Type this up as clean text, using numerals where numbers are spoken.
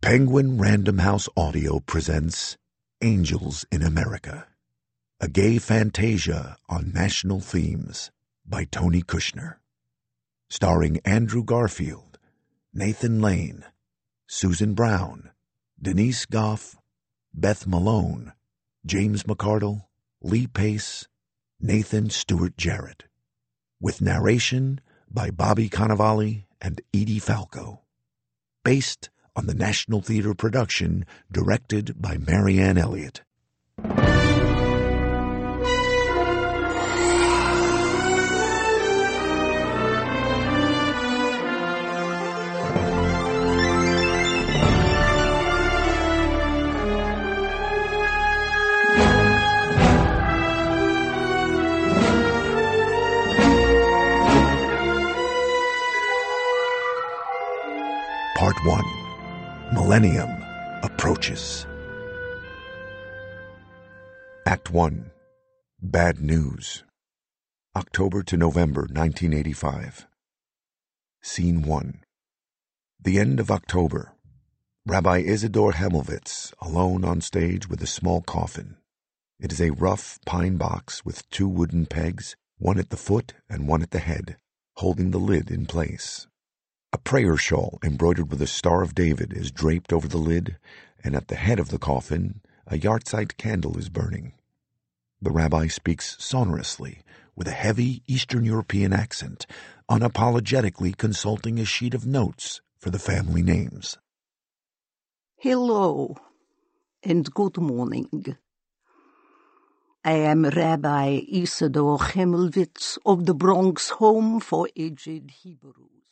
Penguin Random House Audio presents Angels in America, a gay fantasia on national themes by Tony Kushner. Starring Andrew Garfield, Nathan Lane, Susan Brown, Denise Goff, Beth Malone, James McCardle, Lee Pace, Nathan Stewart Jarrett. With narration by Bobby Cannavale and Edie Falco. Based on the National Theatre production directed by Marianne Elliott. Part 1. Millennium Approaches. Act 1. Bad News. October to November 1985. Scene 1. The end of October. Rabbi Isidore Hemmelwitz, alone on stage with a small coffin. It is a rough pine box with 2 wooden pegs, one at the foot and one at the head, holding the lid in place. A prayer shawl embroidered with a Star of David is draped over the lid, and at the head of the coffin, a yahrzeit candle is burning. The rabbi speaks sonorously, with a heavy Eastern European accent, unapologetically consulting a sheet of notes for the family names. Hello, and good morning. I am Rabbi Isidore Hemmelwitz of the Bronx Home for Aged Hebrews.